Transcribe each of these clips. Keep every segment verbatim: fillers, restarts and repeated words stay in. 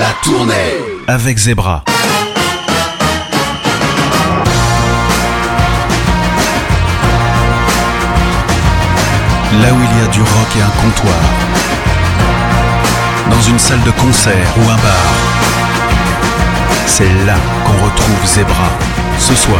La tournée avec Zebra. Là où il y a du rock et un comptoir, dans une salle de concert ou un bar, c'est là qu'on retrouve Zebra, ce soir.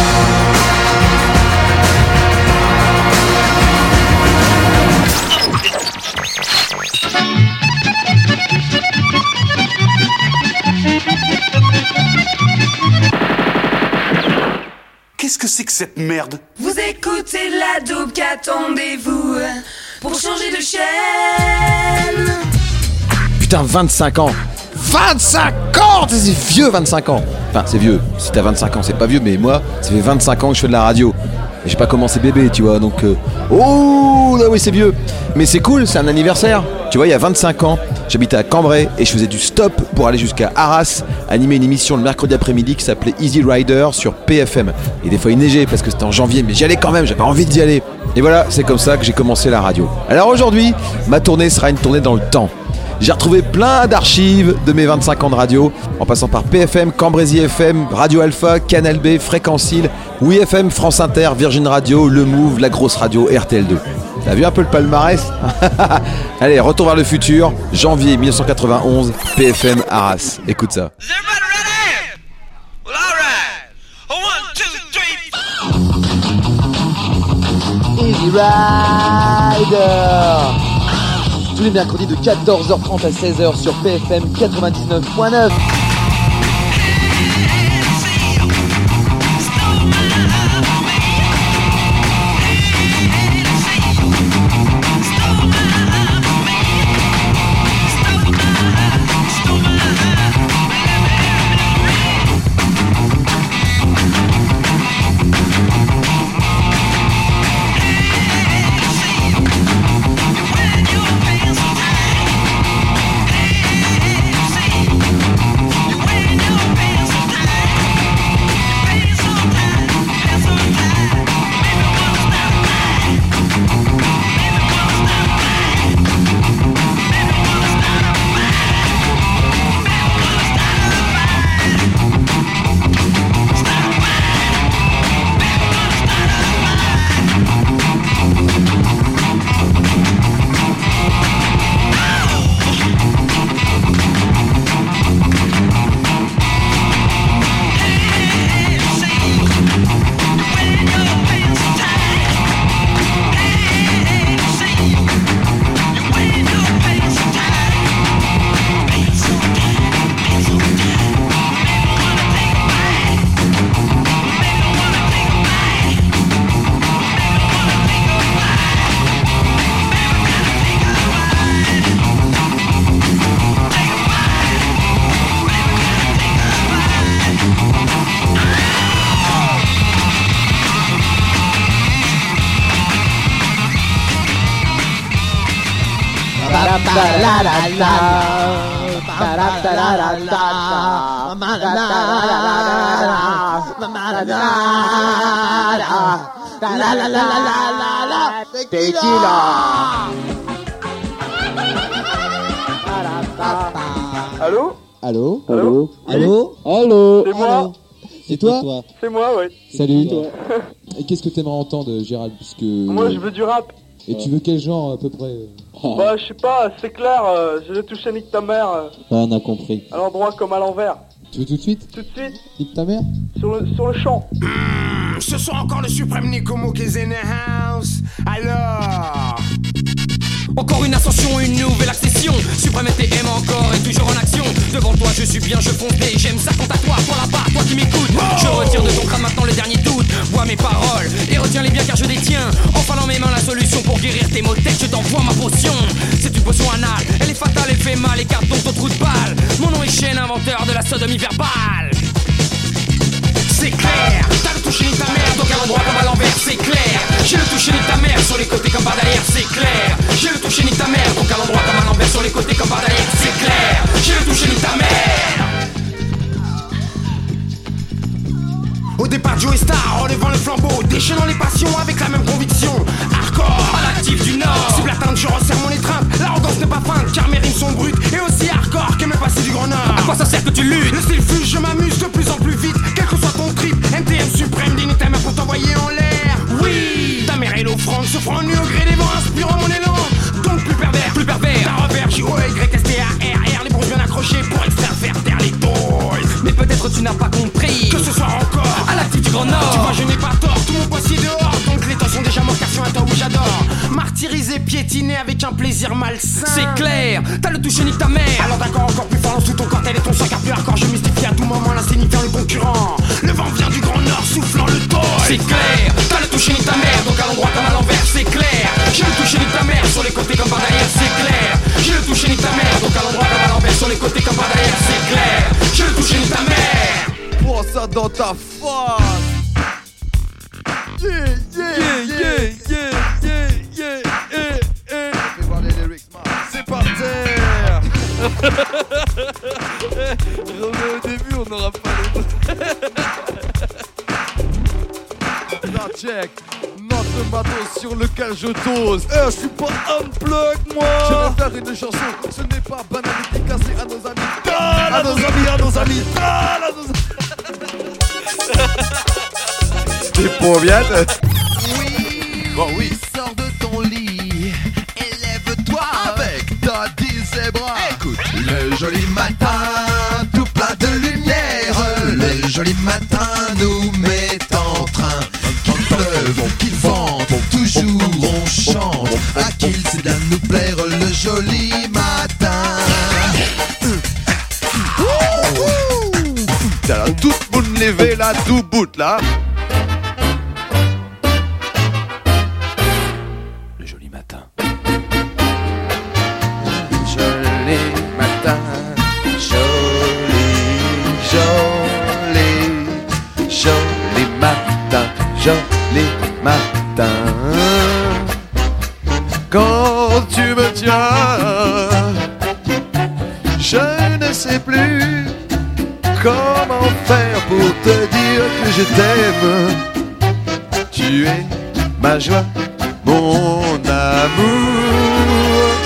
Qu'est-ce que c'est que cette merde? Vous écoutez la dope, qu'attendez-vous pour changer de chaîne? Putain, vingt-cinq ans vingt-cinq ans. C'est vieux, vingt-cinq ans. Enfin, c'est vieux. Si t'as vingt-cinq ans, c'est pas vieux, mais moi, ça fait vingt-cinq ans que je fais de la radio. Et j'ai pas commencé bébé, tu vois, donc... Euh... Oh, là oui, c'est vieux. Mais c'est cool, c'est un anniversaire. Tu vois, il y a vingt-cinq ans, j'habitais à Cambrai et je faisais du stop pour aller jusqu'à Arras, animer une émission le mercredi après-midi qui s'appelait Easy Rider sur P F M. Et des fois il neigeait parce que c'était en janvier, mais j'y allais quand même, j'avais envie d'y aller. Et voilà, c'est comme ça que j'ai commencé la radio. Alors aujourd'hui, ma tournée sera une tournée dans le temps. J'ai retrouvé plein d'archives de mes vingt-cinq ans de radio, en passant par P F M, Cambrésis F M, Radio Alpha, Canal B, Fréquence Île, Oui F M, France Inter, Virgin Radio, Le Move, La Grosse Radio et R T L deux. T'as vu un peu le palmarès? Allez, retour vers le futur, janvier dix-neuf cent quatre-vingt-onze, P F M Arras. Écoute ça. Easy Rider. Tous les mercredis de quatorze heures trente à seize heures sur P F M quatre-vingt-dix-neuf point neuf. Allô? Allô? Allô? Allô? Allô? C'est moi. C'est toi? C'est moi, ouais. Salut. Et qu'est-ce que t'aimerais entendre, Gérald? Puisque... Moi, je veux du rap. Et tu veux quel genre, à peu près? Bah, je sais pas, c'est clair, euh, je vais toucher nique ta mère. Euh, Ah, on a compris. à l'endroit comme à l'envers. Tu veux tout de suite? Tout de suite, Nique ta mère? sur le, sur le champ. Mmh, ce soir encore le suprême Nikomo qui est in the house. Alors... Encore une ascension, une nouvelle accession. Suprême T M encore et toujours en action. Devant toi je suis bien, je fonce et j'aime ça quand à toi, toi là-bas, toi qui m'écoutes. Oh, je retire de ton crâne maintenant le dernier doute. Bois mes paroles et retiens-les bien car je détiens enfin dans mes mains la solution pour guérir tes maux de tête. Je t'envoie ma potion. C'est une potion anale, elle est fatale, elle fait mal, écarte donc ton trou de balle. Mon nom est Chêne, inventeur de la sodomie verbale. C'est clair, t'as le toucher ni ta mère, donc à l'endroit comme à l'envers, c'est clair. J'ai le toucher ni ta mère, sur les côtés comme par derrière, c'est clair. J'ai le toucher ni ta mère, donc à l'endroit comme à l'envers, sur les côtés comme par derrière, c'est clair. J'ai le toucher ni ta mère. Au départ Joe Star, relevant le flambeau, déchaînant les passions avec la même conviction. Hardcore, à l'actif du Nord. sous la teinte je resserre mon étreinte. L'arrogance n'est pas feinte car mes rimes sont brutes et aussi hardcore que mes passés du Grand Nord. clair, t'as le toucher nique ta mère. Alors d'accord, encore plus fort, lance tout ton corps, tel est ton sac à plus hardcore. Je mystifie à tout moment l'insignifiant, le concurrent. Le vent vient du grand nord, soufflant le taux. C'est clair, t'as le toucher nique ta mère. Donc à l'endroit comme à l'envers, c'est clair. J'ai le toucher nique ta mère, sur les côtés comme par derrière, c'est clair. J'ai le toucher nique ta mère, donc à l'endroit comme à l'envers, sur les côtés comme par derrière, c'est clair. J'ai le toucher nique ta mère. Prends ça dans ta face. Yeah, yeah, yeah, yeah, yeah, yeah, yeah, yeah. Fais voir les lyrics, man. C'est par terre. Au début, on n'aura pas les deux. Check. Notre matos sur lequel je dose. Eh, je suis pas unplug, moi. Je vais faire une chanson. Ce n'est pas banal, dédicacé à nos amis. Ah, à nos amis, à nos amis. Ah, à nos amis. T'es pour bien. Oui, bon, oui. Sors de ton lit, élève-toi avec Daddy Zebra. Écoute, le joli matin, tout plein de lumière. Le joli matin nous met en train. Qu'il pleuve, qu'il vente, toujours on chante. À qui c'est bien nous plaire le joli matin. T'as la toute bonne levée là, tout bout là. Le joli matin. Joli matin, joli, joli, joli matin, joli matin. Quand tu me tiens, je ne sais plus comment faire pour te dire que je t'aime. Tu es ma joie, mon amour.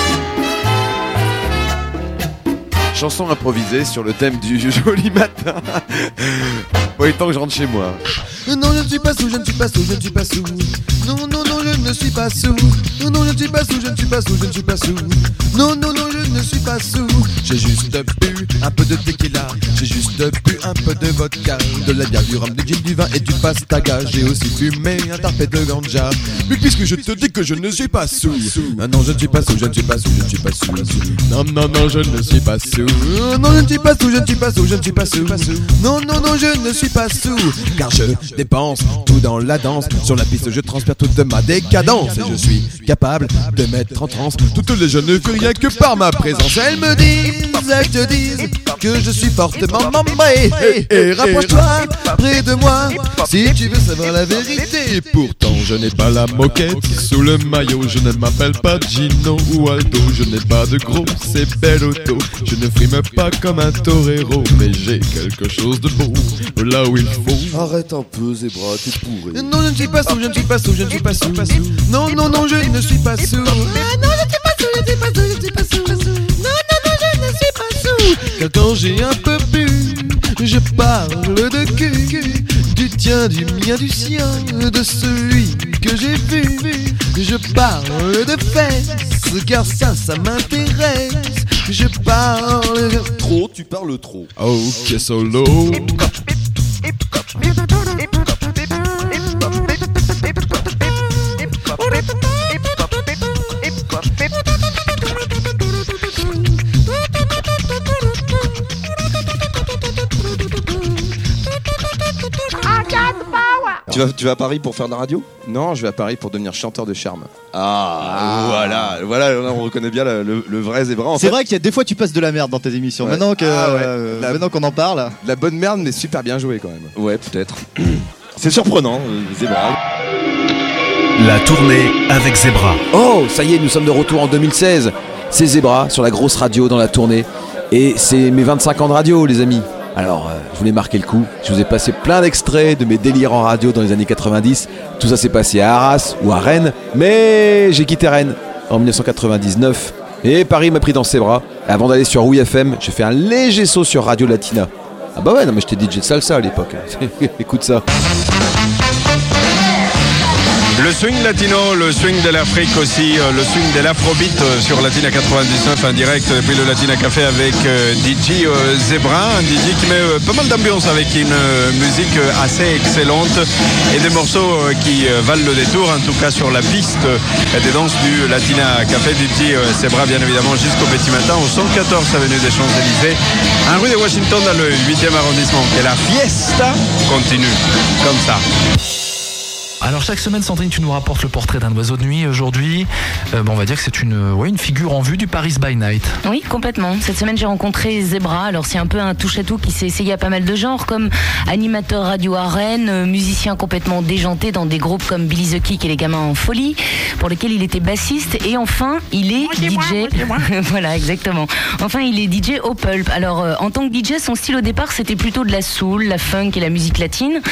Chanson improvisée sur le thème du joli matin. Bon, il est temps que je rentre chez moi. Non, je ne suis pas sous, je ne suis pas sous, je ne suis pas sous. Non, non, non, je ne suis pas sous. Non, non, je ne suis pas sous, je ne suis pas sous, je ne suis pas sous. Non, non, non, je ne suis pas sous. J'ai juste bu un peu de tequila. J'ai juste bu un peu de vodka. De la bière, du rhum, du gin, du vin et du pastaga. J'ai aussi fumé un tarpé de ganja. Mais puisque je te dis que je ne suis pas sous. Non, non, je ne suis pas sous, je ne suis pas sous, je ne suis pas sous. Non, non, non, je ne suis pas sous. Non, je ne suis pas sous, je ne suis pas sous, je ne suis pas sous. Non, non, non, je ne suis pas sous. Car je dépense tout dans la danse. Sur la piste, je transpire toute ma décadence. Et je suis capable de mettre en transe toutes les jeunes filles rien que par ma présence. Elles me disent, elles te disent que je suis fortement membré. Et rapproche-toi près de moi si tu veux savoir la vérité. Pourtant, je n'ai pas la moquette sous le maillot. Je ne m'appelle pas Gino ou Aldo. Je n'ai pas de gros, c'est belle auto. Je ne frime pas comme un torero. Mais j'ai quelque chose de beau là où il faut. Arrête un peu, Zebra, t'es pourri. Non, je ne suis pas sous, je ne suis pas sous, je ne suis pas sous. Non, non, non, je ne suis pas sous. Ah non, je ne suis pas sous, je ne suis pas sous, je ne suis pas sous. Non, non, non, je ne suis pas sous. Car quand j'ai un peu bu, je parle de cul, du tien, du mien, du sien, de celui que j'ai vu. Je parle de fesses, car ça, ça m'intéresse. Je parle Trop, tu parles trop. Ok, solo. Tu vas, tu vas à Paris pour faire de la radio ? Non, je vais à Paris pour devenir chanteur de charme. Ah, ah. voilà, voilà, on reconnaît bien le, le, le vrai Zebra. C'est fait. Vrai qu'il y a des fois tu passes de la merde dans tes émissions. Ouais. Maintenant que, ah, ouais. euh, la, maintenant qu'on en parle, la bonne merde, mais super bien joué quand même. Ouais, peut-être. C'est surprenant, euh, Zebra. La tournée avec Zebra. Oh, ça y est, nous sommes de retour en deux mille seize. C'est Zebra sur la grosse radio dans la tournée. Et c'est mes vingt-cinq ans de radio, les amis. Alors, euh, je voulais marquer le coup. Je vous ai passé plein d'extraits de mes délires en radio dans les années quatre-vingt-dix. Tout ça s'est passé à Arras ou à Rennes. Mais j'ai quitté Rennes en dix-neuf cent quatre-vingt-dix-neuf. Et Paris m'a pris dans ses bras. Et avant d'aller sur Oui F M, j'ai fait un léger saut sur Radio Latina. Ah bah ouais, non mais j'étais D J de salsa à l'époque. Écoute ça. Le swing latino, le swing de l'Afrique aussi, euh, le swing de l'afrobeat euh, sur Latina quatre-vingt-dix-neuf en direct depuis le Latina Café avec euh, D J euh, Zebra, un D J qui met euh, pas mal d'ambiance avec une euh, musique euh, assez excellente et des morceaux euh, qui euh, valent le détour, en tout cas sur la piste euh, des danses du Latina Café. D J euh, Zebra bien évidemment jusqu'au petit matin au cent quatorze avenue des Champs-Élysées, en rue de Washington dans le huitième arrondissement. Et la fiesta continue comme ça. Alors chaque semaine, Sandrine, tu nous rapportes le portrait d'un oiseau de nuit. Aujourd'hui, euh, bon, on va dire que c'est une, ouais, une figure en vue du Paris by Night. Oui, complètement. Cette semaine, j'ai rencontré Zebra. Alors c'est un peu un touche-à-tout qui s'est essayé à pas mal de genres, comme animateur radio à Rennes, euh, musicien complètement déjanté dans des groupes comme Billy the Kick et les Gamins en folie, pour lesquels il était bassiste. Et enfin, il est D J. Voilà, exactement. Enfin, il est D J au Pulp. Alors, euh, en tant que D J, son style au départ, c'était plutôt de la soul, la funk et la musique latine.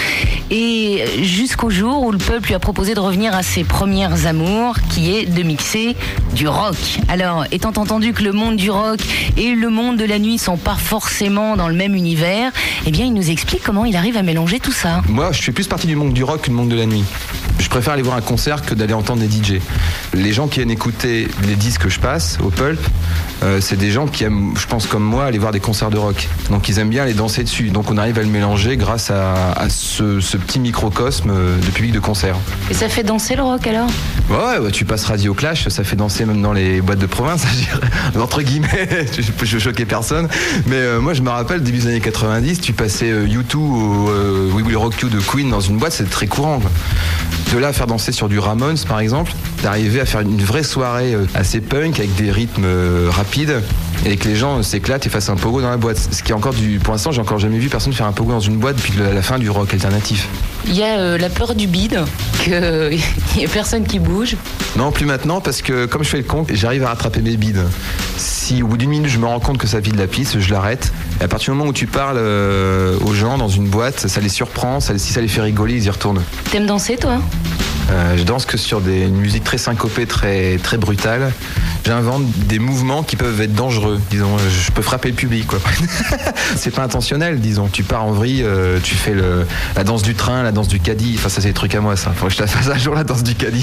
Et jusqu'au jour où le Pulp lui a proposé de revenir à ses premières amours, qui est de mixer du rock. Alors, étant entendu que le monde du rock et le monde de la nuit sont pas forcément dans le même univers, eh bien, il nous explique comment il arrive à mélanger tout ça. Moi, je fais plus partie du monde du rock que du monde de la nuit. Je préfère aller voir un concert que d'aller entendre des D J. Les gens qui aiment écouter les disques que je passe au Pulp, euh, c'est des gens qui aiment, je pense comme moi, aller voir des concerts de rock. Donc ils aiment bien aller danser dessus. Donc on arrive à le mélanger grâce à, à ce, ce petit microcosme de public de concert. Et ça fait danser le rock alors ? Ouais, ouais, tu passes Radio Clash, ça fait danser même dans les boîtes de province, je dirais. Entre guillemets, je veux choquer personne. Mais euh, moi je me rappelle, début des années quatre-vingt-dix, tu passais euh, U deux ou euh, We Will Rock You de Queen dans une boîte, c'était très courant, quoi. De là à faire danser sur du Ramones par exemple, d'arriver à faire une vraie soirée assez punk avec des rythmes rapides et que les gens s'éclatent et fassent un pogo dans la boîte. Ce qui est encore du, pour l'instant, j'ai encore jamais vu personne faire un pogo dans une boîte depuis la fin du rock alternatif. Il y a euh, la peur du bide, qu'il n'y a personne qui bouge. Non, plus maintenant, parce que comme je fais le con, j'arrive à rattraper mes bides. Si au bout d'une minute je me rends compte que ça vide la piste, je l'arrête. Et à partir du moment où tu parles euh, aux gens dans une boîte, ça les surprend, ça, si ça les fait rigoler, ils y retournent. T'aimes danser toi ? Euh, je danse que sur des, une musique très syncopée, très, très brutale. J'invente des mouvements qui peuvent être dangereux. Disons, je peux frapper le public, quoi. C'est pas intentionnel, disons. Tu pars en vrille, euh, tu fais le, la danse du train, la danse du caddie. Enfin, ça, c'est des trucs à moi, ça. Faudrait que je te fasse un jour la danse du caddie.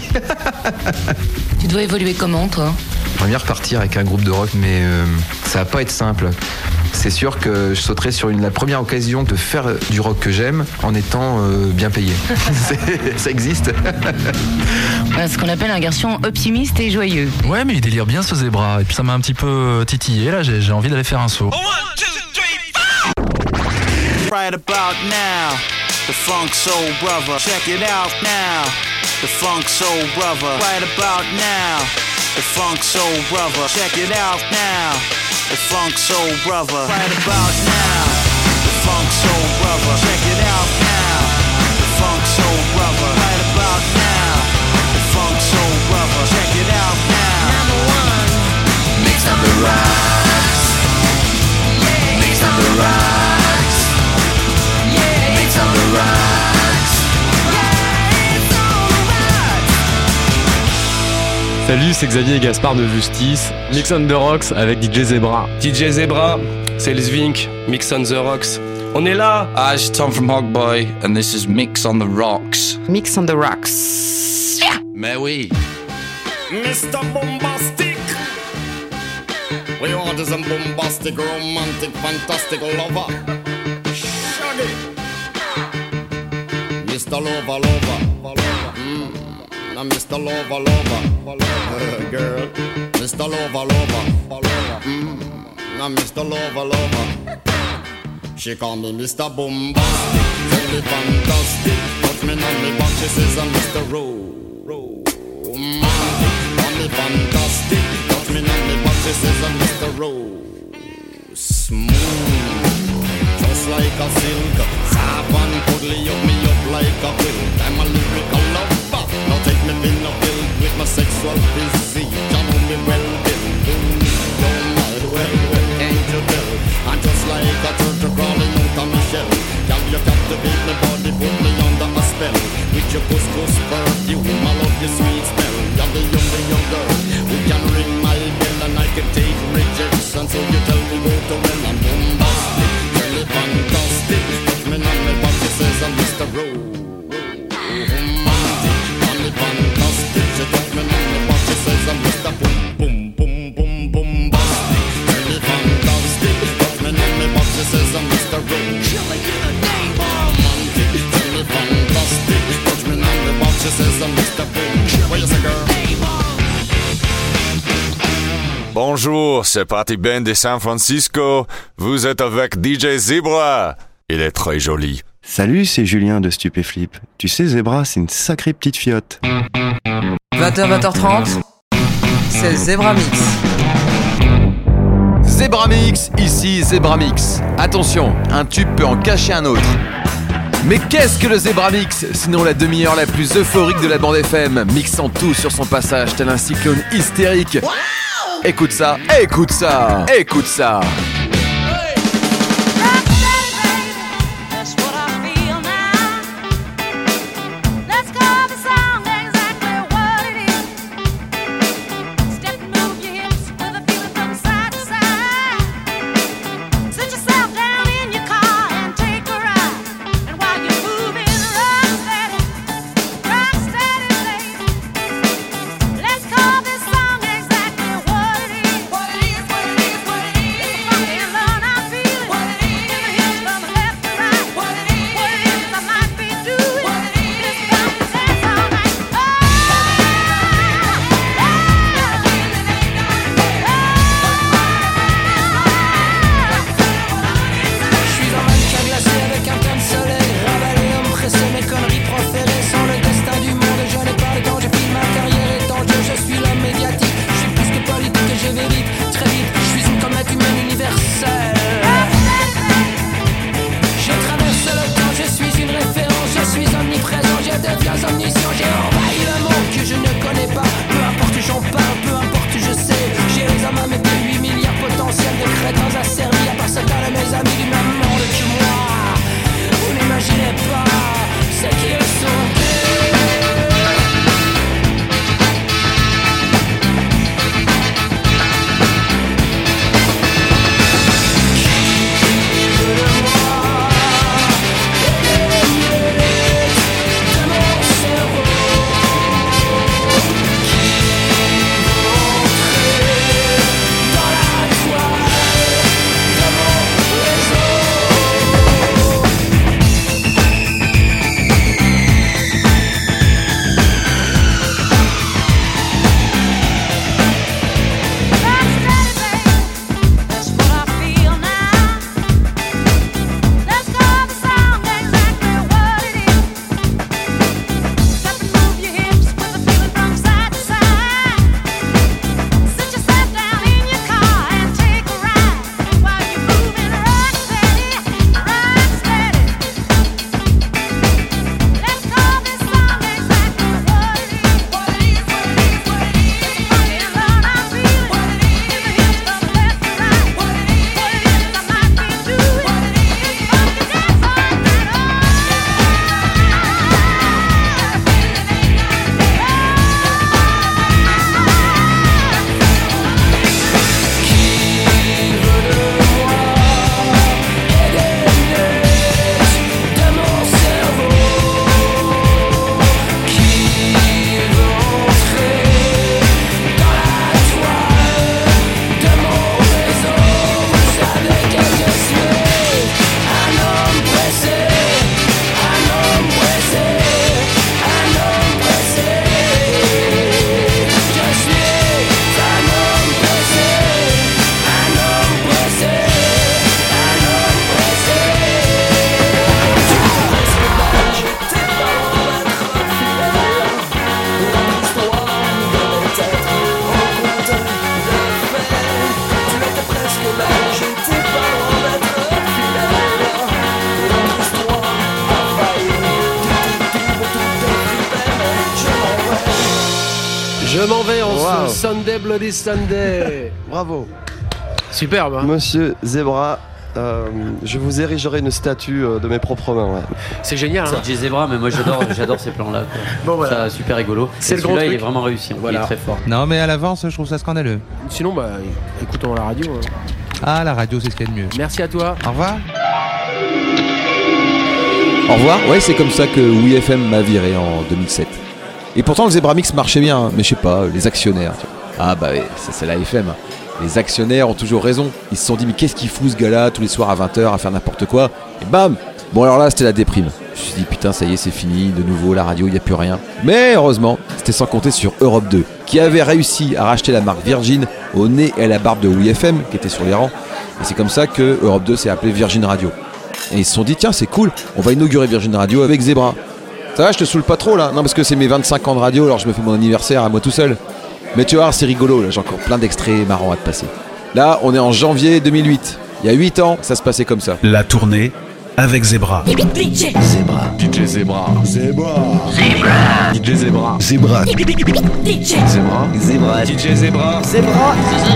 Tu dois évoluer comment, toi ? J'aimerais bien repartir avec un groupe de rock, mais euh, ça va pas être simple. C'est sûr que je sauterai sur une, la première occasion de faire du rock que j'aime en étant euh, bien payé. Ça existe. Voilà, ce qu'on appelle un garçon optimiste et joyeux. Ouais, mais il délire bien ce Zebra. Et puis ça m'a un petit peu titillé. Là, j'ai, j'ai envie d'aller faire un saut. Right about now, the Funk Soul Brother. Check it out now, the Funk Soul Brother. Right about now, the Funk Soul Brother. Check it out now, the Funk Soul Brother. Right about now, the Funk Soul Brother. Check it out now, the Funk Soul Brother. Right about now, the Funk Soul Brother. Check it out now. Number one, mix on the rocks. Yeah, mix on the rocks. Yeah, mix on the rocks. Yeah, it's on the rocks. Salut, c'est Xavier et Gaspard de Justice. Mix on the Rocks avec D J Zebra. D J Zebra, c'est le Zvink, Mix on the Rocks. On est là! Hi, it's Tom from Hogboy, and this is Mix on the Rocks. Mix on the Rocks. Yeah. Mais oui. Mister Bombastic. We want is a bombastic, romantic, fantastic lover. Shaggy. Mister Lover, Lover. Mm. Now Mister Lover, Lover. Uh, girl. Mister Lover, Lover. Mm. Now Mister Lover, Lover. She call me Mister Bombastic, tell me fantastic. Touch me on me back, she says I'm Mister Romantic. Call me fantastic, touch me on me back, she says I'm Mister Rose. Smooth, just like a silk. Soft and cuddly, up me up like a quilt. I'm a lyrical lover, now take me in a pill with my sexual physique. You know me well, Bill. Don't mind, well, well, can't you tell? I'm just like a turtle crawling out of my shell. Girl, you captivate my body, put me under a spell. With your couscous perfume, I love your sweet smell. You're the young, the young girl who can ring my bell, and I can take rejection. So you tell me go to well, I'm bombastic, really fantastic. Touch me on my back, she says I'm Mister Romantic. On me Bonjour, c'est Party Ben de San Francisco. Vous êtes avec D J Zebra. Il est très joli. Salut, c'est Julien de Stupéflip. Tu sais, Zebra, c'est une sacrée petite fiotte. vingt heures, vingt heures trente, c'est le Zebra Mix. Zebra Mix, ici Zebra Mix. Attention, un tube peut en cacher un autre. Mais qu'est-ce que le Zebra Mix, sinon la demi-heure la plus euphorique de la bande F M, mixant tout sur son passage tel un cyclone hystérique. Wow, écoute ça, écoute ça, écoute ça. Je m'en vais en wow. ce Sunday Bloody Sunday. Bravo. Superbe. Hein. Monsieur Zebra, euh, je vous érigerai une statue euh, de mes propres mains. Ouais. C'est génial. C'est hein. Zebra, mais moi j'adore, j'adore ces plans-là. Quoi. Bon voilà. Ça, super rigolo. C'est le grand truc. Il est vraiment réussi. Hein. Voilà. Il est très fort. Non, mais à l'avance, je trouve ça scandaleux. Sinon, bah, écoutons la radio. Hein. Ah, la radio, c'est ce qu'il y a de mieux. Merci à toi. Au revoir. Au revoir. Ouais, c'est comme ça que Oui F M m'a viré en deux mille sept. Et pourtant, le Zebra Mix marchait bien, hein, mais je sais pas, les actionnaires. Tu vois. Ah bah oui, ça, c'est la F M. Les actionnaires ont toujours raison. Ils se sont dit, mais qu'est-ce qu'il fout ce gars-là tous les soirs à vingt heures à faire n'importe quoi? Et bam! Bon, alors là, c'était la déprime. Je me suis dit, putain, ça y est, c'est fini, de nouveau, la radio, il n'y a plus rien. Mais heureusement, c'était sans compter sur Europe deux, qui avait réussi à racheter la marque Virgin au nez et à la barbe de W F M qui était sur les rangs. Et c'est comme ça que Europe deux s'est appelé Virgin Radio. Et ils se sont dit tiens c'est cool, on va inaugurer Virgin Radio avec Zebra. Ça va, je te saoule pas trop là? Non parce que c'est mes vingt-cinq ans de radio, alors je me fais mon anniversaire à moi tout seul. Mais tu vas voir, c'est rigolo, là, j'ai encore plein d'extraits marrants à te passer. Là, on est en janvier deux mille huit. Il y a huit ans, ça se passait comme ça. La tournée avec Zebra. D J Zebra. D J Zebra. Zebra. Zebra. D J Zebra. Zebra. D J Zebra. Zebra. D J Zebra. Zebra.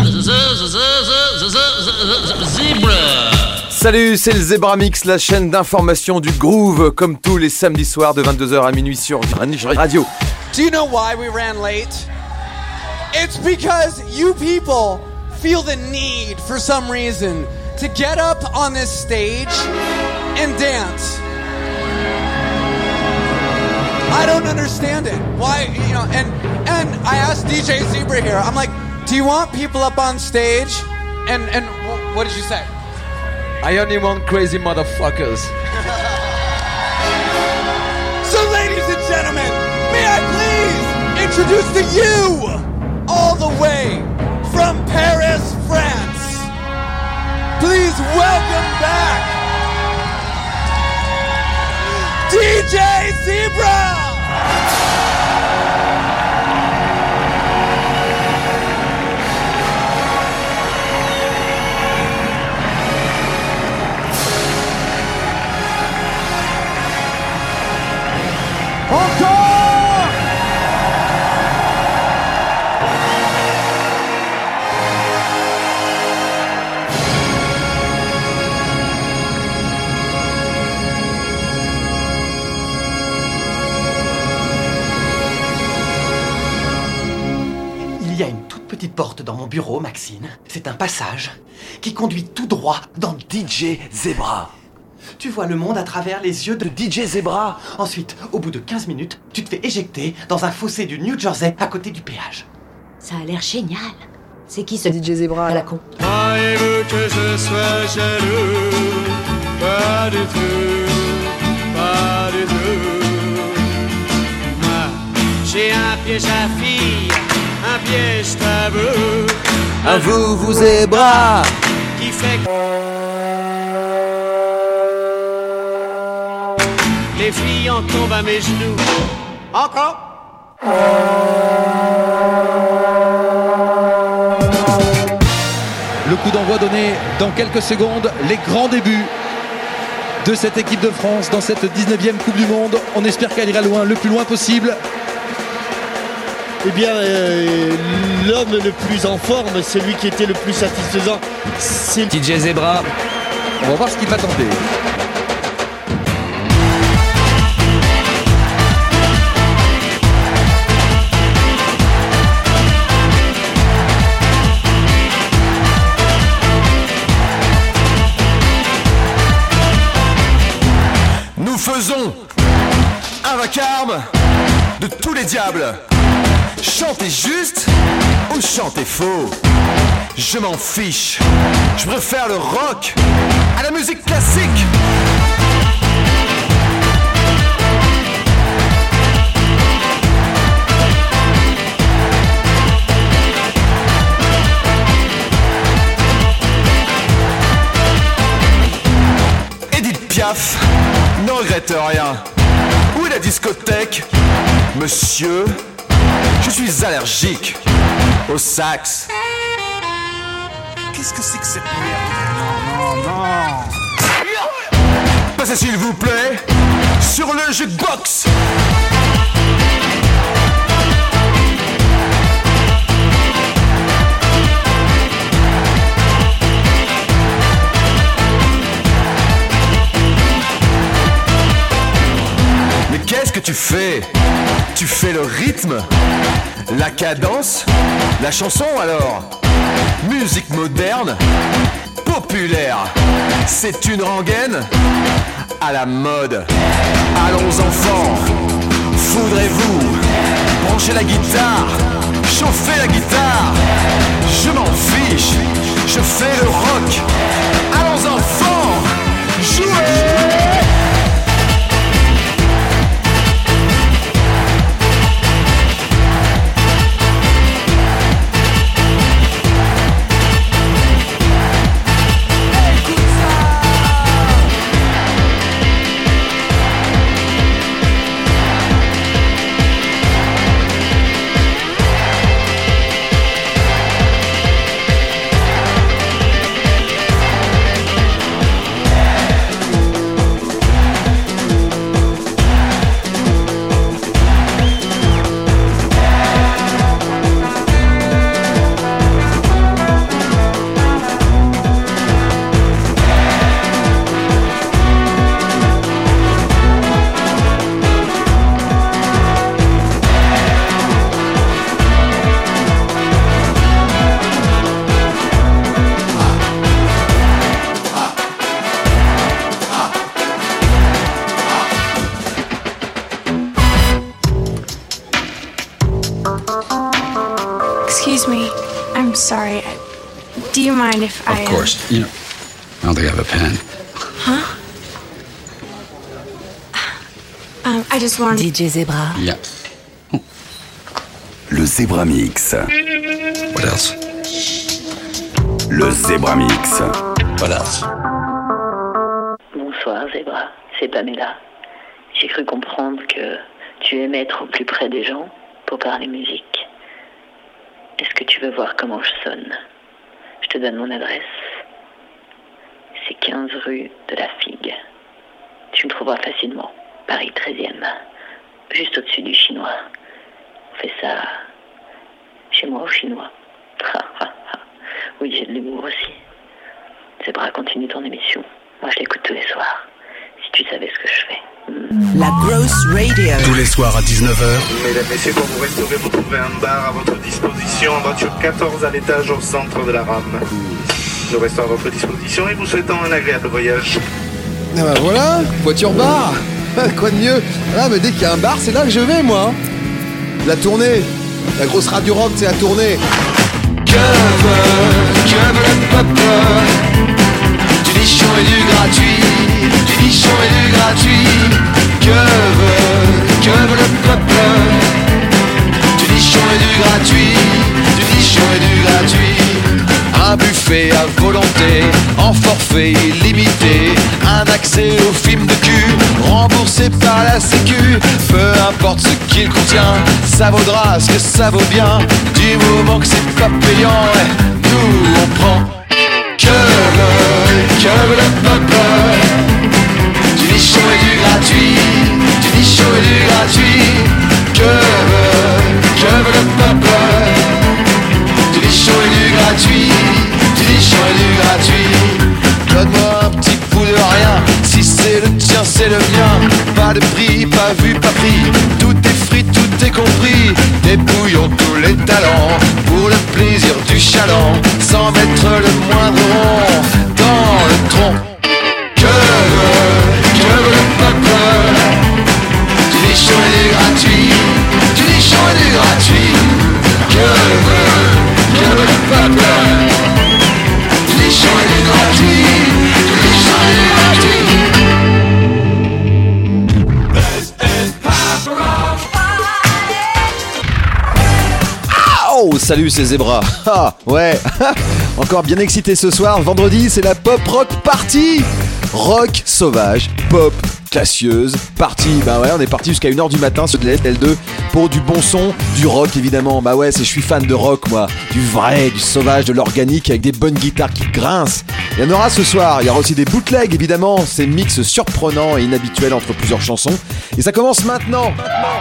Zebra. Salut, c'est le Zebra Mix, la chaîne d'information du groove, comme tous les samedis soirs de vingt-deux heures à minuit sur Radio. Do you know why we ran late? It's because you people feel the need, for some reason, to get up on this stage and dance. I don't understand it. Why, you know, and and I asked D J Zebra here, I'm like, do you want people up on stage? And, and what did you say? I only want crazy motherfuckers. So ladies and gentlemen, may I please introduce to you, all the way from Paris, France, please welcome back D J Zebra! Il y a une toute petite porte dans mon bureau, Maxine. C'est un passage qui conduit tout droit dans D J Zebra. Tu vois le monde à travers les yeux de D J Zebra. Ensuite, au bout de quinze minutes, tu te fais éjecter dans un fossé du New Jersey à côté du péage. Ça a l'air génial. C'est qui ce D J Zebra à la con? Croyez-vous que je sois jaloux? Pas du tout, pas du tout. Moi, j'ai un piège à filles, un piège tabou. Un vous, vous Zebra qui fait que les filles en tombent à mes genoux. Encore? Le coup d'envoi donné dans quelques secondes, les grands débuts de cette équipe de France dans cette dix-neuvième Coupe du Monde. On espère qu'elle ira loin, le plus loin possible. Eh bien, euh, l'homme le plus en forme, celui qui était le plus satisfaisant, c'est D J Zebra. On va voir ce qu'il va tenter. Nous faisons un vacarme de tous les diables. Chanter juste ou chanter faux, je m'en fiche. Je préfère le rock à la musique classique. Edith Piaf ne regrette rien. Où est la discothèque, monsieur? Je suis allergique au sax. Qu'est-ce que c'est que cette merde? Non, non, non. Passez s'il vous plaît sur le jukebox. Mais qu'est-ce que tu fais? Tu fais le rythme, la cadence, la chanson alors. Musique moderne, populaire, c'est une rengaine à la mode. Allons enfants, foudrez-vous, branchez la guitare, chauffez la guitare. Je m'en fiche, je fais le rock. Allons enfants, jouez! mind if I... Of course. You know, I don't think I have a pen. Huh? Um, I just want... D J Zebra. Yeah. Le Zebra Mix. What else? Le Zebra Mix. What else? Bonsoir Zebra, c'est Pamela. J'ai cru comprendre que tu aimais être au plus près des gens pour parler musique. Est-ce que tu veux voir comment je sonne? Je te donne mon adresse. C'est quinze rue de la Figue. Tu me trouveras facilement. Paris treizième. Juste au-dessus du chinois. On fait ça chez moi au chinois. Oui, j'ai de l'humour aussi. Zebra, continue ton émission. Moi, je l'écoute tous les soirs. Si tu savais ce que je fais. La Grosse Radio. Tous les soirs à dix-neuf heures. Mesdames, Messieurs, pour vous restaurer, vous trouverez un bar à votre disposition en voiture quatorze à l'étage au centre de la rame. Nous restons à votre disposition et vous souhaitons un agréable voyage. Ah bah voilà, voiture bar. Quoi de mieux? Ah mais dès qu'il y a un bar, c'est là que je vais moi. La tournée, la grosse radio rock, c'est la tournée. Que veut, que veut le peuple? Du nichon et du gratuit, du nichon et du gratuit. Que veut, que veut le peuple? Du nichon et du gratuit, du nichon et du gratuit. Un buffet à volonté, en forfait illimité. Un accès au film de cul, remboursé par la sécu. Peu importe ce qu'il contient, ça vaudra ce que ça vaut bien. Du moment que c'est pas payant, ouais, nous on prend. Que veut, que veut le peuple? Du nichon et du gratuit, du nichon et du gratuit. Que veut, que veut le peuple? Du nichon et du gratuit, du nichon et du gratuit. Donne-moi un petit bout de rien, si c'est le tien c'est le mien. Pas de prix, pas vu, pas pris, tout est free, tout est compris. Dépouillons tous les talents, pour le plaisir du chaland, sans mettre le moindre rond dans le tronc. Que veut, que veut le peuple? Du nichon et du gratuit, du nichon et du gratuit. Que veut, que veut le peuple? Du nichon et du gratuit, du nichon et du gratuit. Oh, salut, c'est Zebra. Ah, ouais. Encore bien excité ce soir. Vendredi, c'est la pop rock party. Rock sauvage, pop classieuse, party. Bah ouais, on est parti jusqu'à une heure du matin sur L deux pour du bon son, du rock évidemment. Bah ouais, c'est, je suis fan de rock moi. Du vrai, du sauvage, de l'organique avec des bonnes guitares qui grincent. Il y en aura ce soir. Il y aura aussi des bootlegs évidemment. C'est mix surprenant et inhabituel entre plusieurs chansons. Et ça commence maintenant.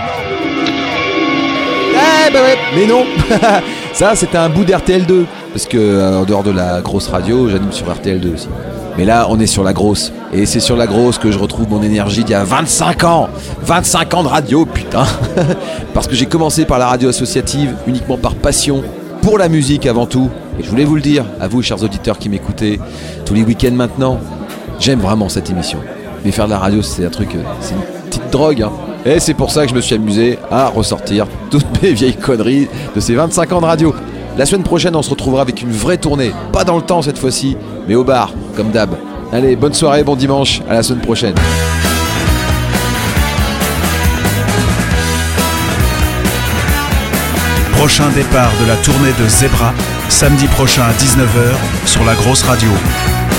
Eh bah ouais, mais non. Ça c'était un bout d'R T L deux. Parce que euh, en dehors de la grosse radio, j'anime sur R T L deux aussi. Mais là on est sur la grosse. Et c'est sur la grosse que je retrouve mon énergie d'il y a vingt-cinq ans. vingt-cinq ans de radio, putain. Parce que j'ai commencé par la radio associative uniquement par passion, pour la musique avant tout. Et je voulais vous le dire, à vous chers auditeurs qui m'écoutez tous les week-ends maintenant, j'aime vraiment cette émission. Mais faire de la radio c'est un truc, c'est une petite drogue hein. Et c'est pour ça que je me suis amusé à ressortir toutes mes vieilles conneries de ces vingt-cinq ans de radio. La semaine prochaine, on se retrouvera avec une vraie tournée. Pas dans le temps cette fois-ci, mais au bar, comme d'hab. Allez, bonne soirée, bon dimanche, à la semaine prochaine. Prochain départ de la tournée de Zebra, samedi prochain à dix-neuf heures sur la grosse radio.